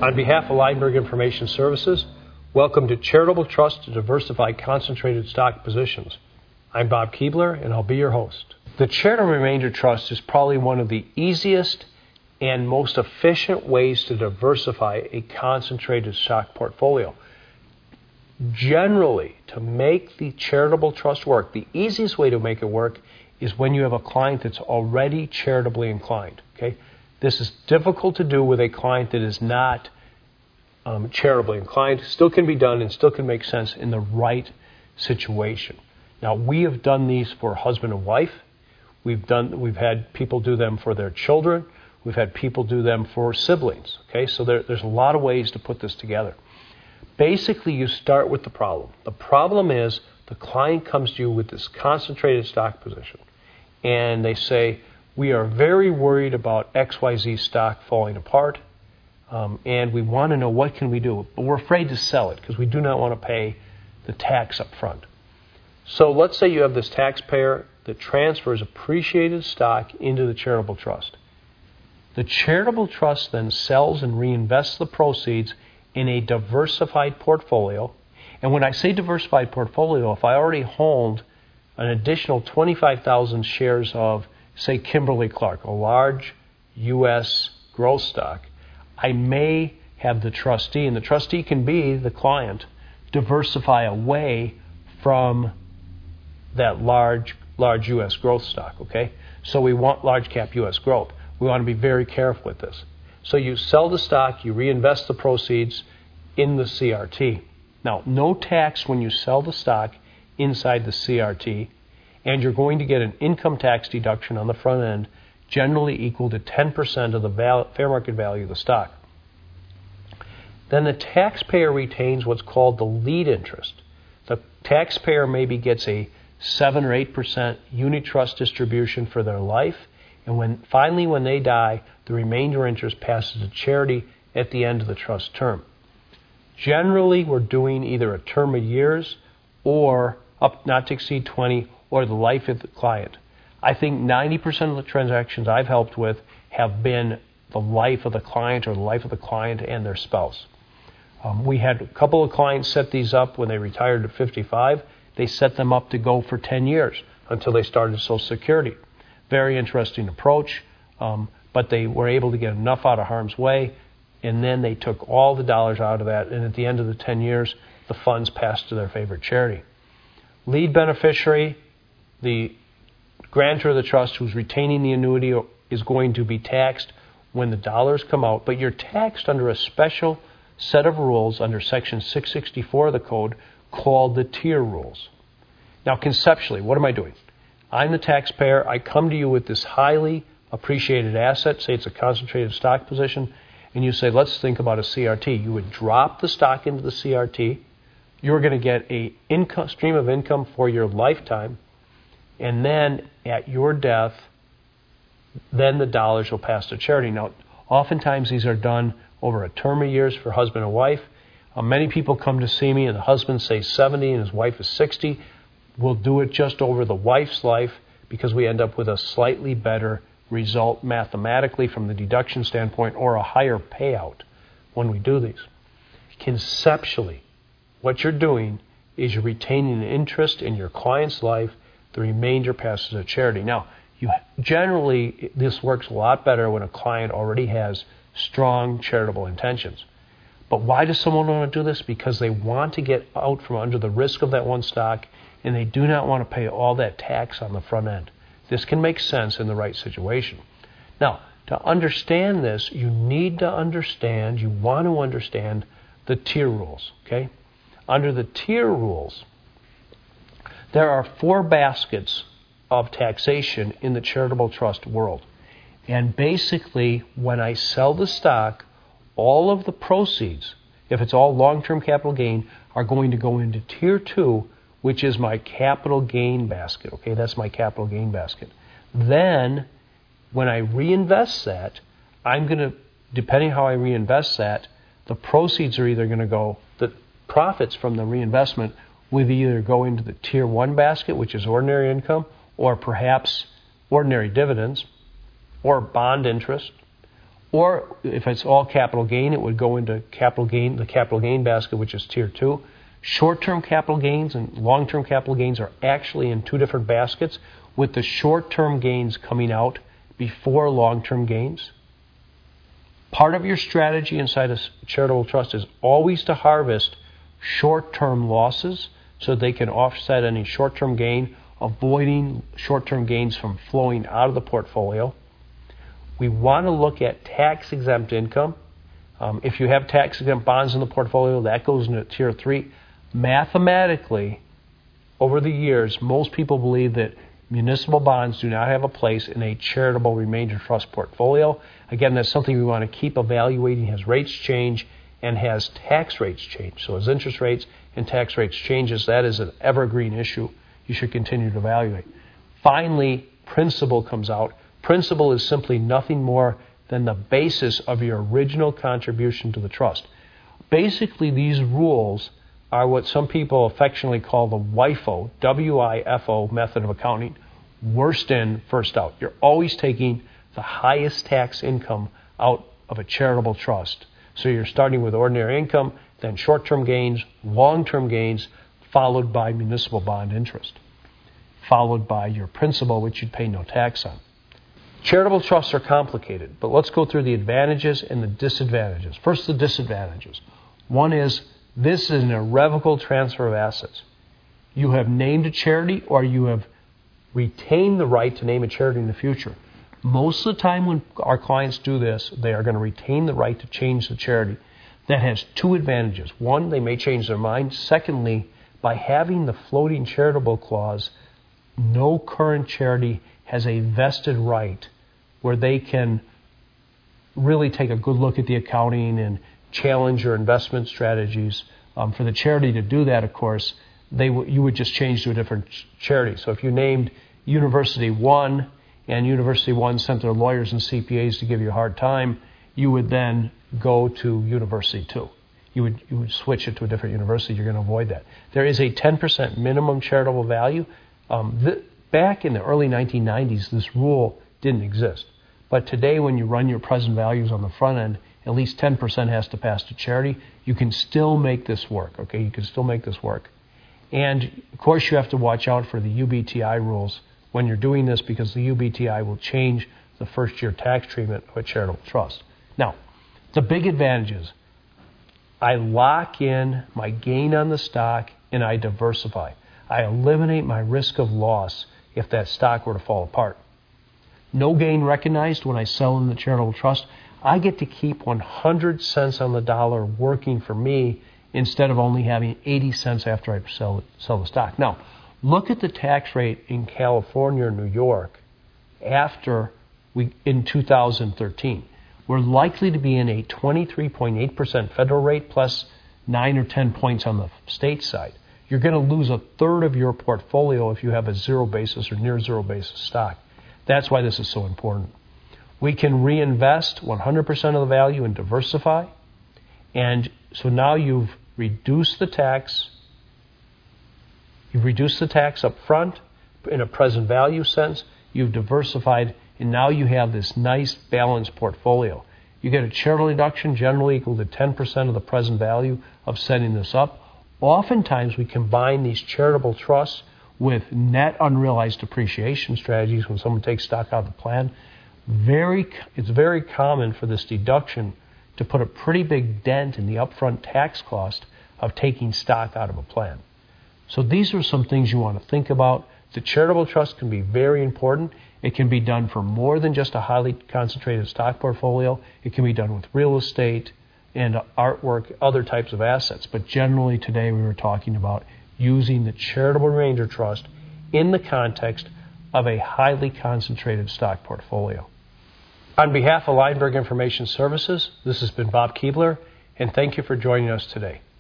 On behalf of Lineberg Information Services, welcome to Charitable Trust to Diversify Concentrated Stock Positions. I'm Bob Keebler, and I'll be your host. The Charitable Remainder Trust is probably one of the easiest and most efficient ways to diversify a concentrated stock portfolio. Generally, to make the charitable trust work, the easiest way to make it work is when you have a client that's already charitably inclined. Okay, this is difficult to do with a client that is not charitably inclined. Still can be done and still can make sense in the right situation. Now, we have done these for husband and wife. We've had people do them for their children. We've had people do them for siblings. Okay, so there's a lot of ways to put this together. Basically, you start with the problem. The problem is the client comes to you with this concentrated stock position, and they say, we are very worried about XYZ stock falling apart, and we want to know what can we do, but we're afraid to sell it because we do not want to pay the tax up front. So let's say you have this taxpayer that transfers appreciated stock into the charitable trust. The charitable trust then sells and reinvests the proceeds in a diversified portfolio. And when I say diversified portfolio, if I already hold an additional 25,000 shares of, say, Kimberly-Clark, a large U.S. growth stock, I may have the trustee, and the trustee can be the client, diversify away from that large U.S. growth stock, okay? So we want large cap U.S. growth. We want to be very careful with this. So you sell the stock, you reinvest the proceeds in the CRT. Now, no tax when you sell the stock inside the CRT, and you're going to get an income tax deduction on the front end, generally equal to 10% of the fair market value of the stock. Then the taxpayer retains what's called the lead interest. The taxpayer maybe gets a 7 or 8% unit trust distribution for their life, and when they die, the remainder interest passes to charity at the end of the trust term. Generally, we're doing either a term of years or up not to exceed 20 or the life of the client. I think 90% of the transactions I've helped with have been the life of the client or the life of the client and their spouse. We had a couple of clients set these up when they retired at 55. They set them up to go for 10 years until they started Social Security. Very interesting approach, but they were able to get enough out of harm's way, and then they took all the dollars out of that, and at the end of the 10 years, the funds passed to their favorite charity. Lead beneficiary, the grantor of the trust who's retaining the annuity is going to be taxed when the dollars come out, but you're taxed under a special set of rules under Section 664 of the Code called the tier rules. Now, conceptually, what am I doing? I'm the taxpayer. I come to you with this highly appreciated asset, say it's a concentrated stock position, and you say, let's think about a CRT. You would drop the stock into the CRT. You're going to get a stream of income for your lifetime, and then at your death, then the dollars will pass to charity. Now, oftentimes these are done over a term of years for husband and wife. Many people come to see me, and the husband says 70 and his wife is 60. We'll do it just over the wife's life because we end up with a slightly better result mathematically from the deduction standpoint, or a higher payout when we do these. Conceptually, what you're doing is you're retaining an interest in your client's life. The remainder passes to charity. Now, generally, this works a lot better when a client already has strong charitable intentions. But why does someone want to do this? Because they want to get out from under the risk of that one stock, and they do not want to pay all that tax on the front end. This can make sense in the right situation. Now, to understand this, you want to understand the tier rules, okay? Under the tier rules, there are 4 baskets of taxation in the charitable trust world. And basically, when I sell the stock, all of the proceeds, if it's all long-term capital gain, are going to go into Tier 2, which is my capital gain basket. Okay, that's my capital gain basket. Then, when I reinvest that, I'm going to, depending how I reinvest that, the proceeds are either going to go, the profits from the reinvestment will either go into the Tier 1 basket, which is ordinary income, or perhaps ordinary dividends, or bond interest, Or if it's all capital gain, it would go into the capital gain basket, which is tier 2. Short-term capital gains and long-term capital gains are actually in two different baskets, with the short-term gains coming out before long-term gains. Part of your strategy inside a charitable trust is always to harvest short-term losses so they can offset any short-term gain, avoiding short-term gains from flowing out of the portfolio. We want to look at tax-exempt income. If you have tax-exempt bonds in the portfolio, that goes into tier 3. Mathematically, over the years, most people believe that municipal bonds do not have a place in a charitable remainder trust portfolio. Again, that's something we want to keep evaluating as rates change and as tax rates change. So as interest rates and tax rates changes, that is an evergreen issue you should continue to evaluate. Finally, principal comes out. Principal is simply nothing more than the basis of your original contribution to the trust. Basically, these rules are what some people affectionately call the WIFO, W-I-F-O method of accounting. Worst in, first out. You're always taking the highest tax income out of a charitable trust. So you're starting with ordinary income, then short-term gains, long-term gains, followed by municipal bond interest, followed by your principal, which you'd pay no tax on. Charitable trusts are complicated, but let's go through the advantages and the disadvantages. First, the disadvantages. One is this is an irrevocable transfer of assets. You have named a charity or you have retained the right to name a charity in the future. Most of the time when our clients do this, they are going to retain the right to change the charity. That has two advantages. One, they may change their mind. Secondly, by having the floating charitable clause, no current charity has a vested right where they can really take a good look at the accounting and challenge your investment strategies. For the charity to do that, of course, you would just change to a different charity. So if you named University 1 and University 1 sent their lawyers and CPAs to give you a hard time, you would then go to University 2. You would switch it to a different university. You're going to avoid that. There is a 10% minimum charitable value. Back in the early 1990s, this rule didn't exist. But today, when you run your present values on the front end, at least 10% has to pass to charity. You can still make this work, okay? You can still make this work. And, of course, you have to watch out for the UBTI rules when you're doing this because the UBTI will change the first-year tax treatment of a charitable trust. Now, the big advantages. I lock in my gain on the stock and I diversify. I eliminate my risk of loss if that stock were to fall apart. No gain recognized when I sell in the charitable trust. I get to keep 100 cents on the dollar working for me instead of only having 80 cents after I sell the stock. Now, look at the tax rate in California or New York in 2013. We're likely to be in a 23.8% federal rate plus 9 or 10 points on the state side. You're going to lose a third of your portfolio if you have a zero basis or near zero basis stock. That's why this is so important. We can reinvest 100% of the value and diversify. And so now you've reduced the tax. You've reduced the tax up front in a present value sense. You've diversified, and now you have this nice balanced portfolio. You get a charitable deduction generally equal to 10% of the present value of setting this up. Oftentimes we combine these charitable trusts with net unrealized appreciation strategies when someone takes stock out of the plan. It's very common for this deduction to put a pretty big dent in the upfront tax cost of taking stock out of a plan. So these are some things you want to think about. The charitable trust can be very important. It can be done for more than just a highly concentrated stock portfolio. It can be done with real estate and artwork, other types of assets. But generally today we were talking about using the charitable remainder trust in the context of a highly concentrated stock portfolio. On behalf of Lineberg Information Services, this has been Bob Keebler, and thank you for joining us today.